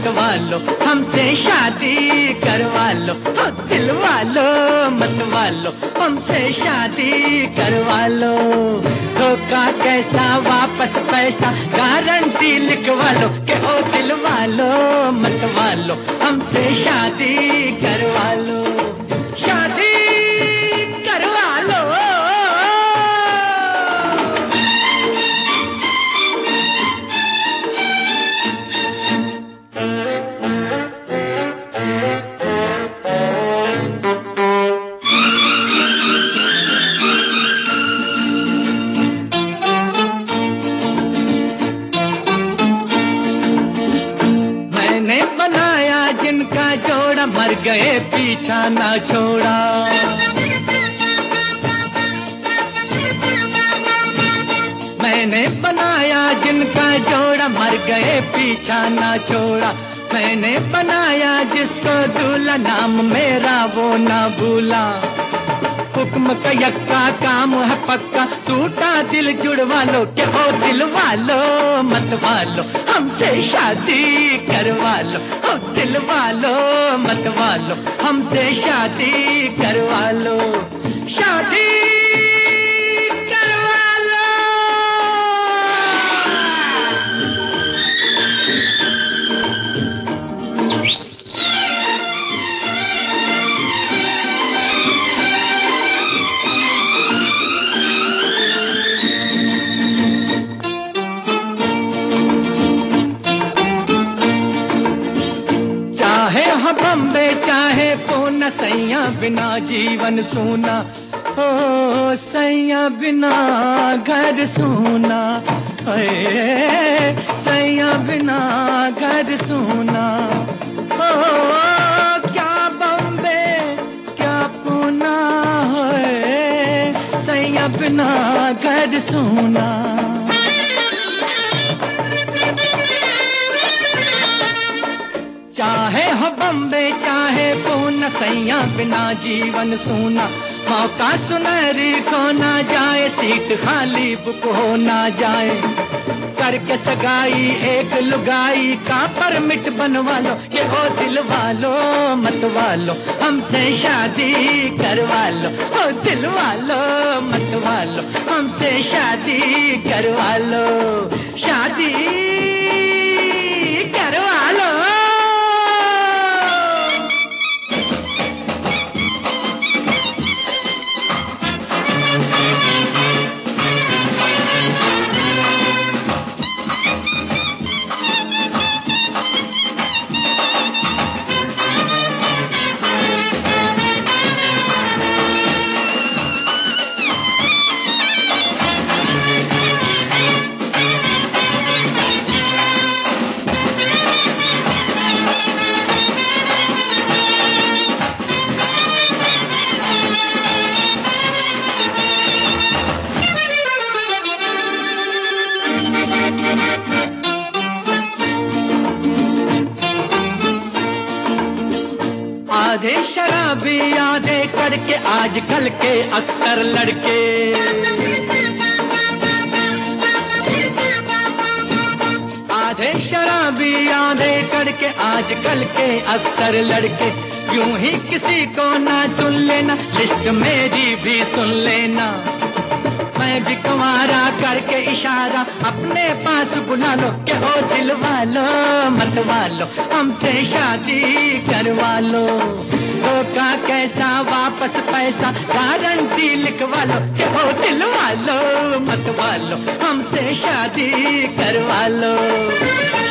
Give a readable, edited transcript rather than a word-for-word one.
मत वालो, हमसे शादी करवा लो। हो दिल वालो मत वालो, हमसे शादी करवा लो। धोखा कैसा वापस पैसा गारंटी लिखवा लो कि ओ दिल वालो मत वालो, हमसे शादी करवा लो। शादी करवा लो। मैंने बनाया जिनका जोड़ा, मर गए पीछा ना छोड़ा। मैंने बनाया जिनका जोड़ा, मर गए पीछा ना छोड़ा। मैंने बनाया जिसको दूल्हा, नाम मेरा वो ना भूला। हुक्म का यक्का काम है पक्का, टूटा दिल जुड़वा लो कि ओ दिल वालो मत वालो, हमसे शादी करवा लो। ओ दिल वालो मत वालो, हमसे शादी करवा लो। शादी करवा लो। चाहे हो बम्बे चाहे पूना, सैया बिना जीवन सूना। ओ सैया बिना घर सूना, सैया बिना घर सूना। ओ क्या बम्बे क्या पूना, सैया बिना घर सूना। चाहे हो बम्बे चाहे पूना, सैया बिना जीवन सूना। मौका सुनहरी खो ना जाए, सीट खाली बुक हो ना जाए। करके सगाई एक लुगाई का परमिट बनवा लो कि ओ दिल वालो मत वालो, हमसे शादी करवा लो। ओ दिल वालो मत वालो, हमसे शादी करवा लो। शादी करवा लो। आधे शराबी आधे करके आजकल के अक्सर लड़के। आधे शराबी आधे करके आजकल के अक्सर लड़के। यूं ही किसी को ना चुन लेना, लिस्ट मेरी भी सुन लेना। मैं भी कुंवारा करके इशारा अपने पास बुला लो कि ओ दिल वालो मत वालो, हमसे शादी करवा लो। धोखा कैसा वापस पैसा गारंटी लिखवा लो कि ओ दिल वालो मत वालो, हमसे शादी करवा लो।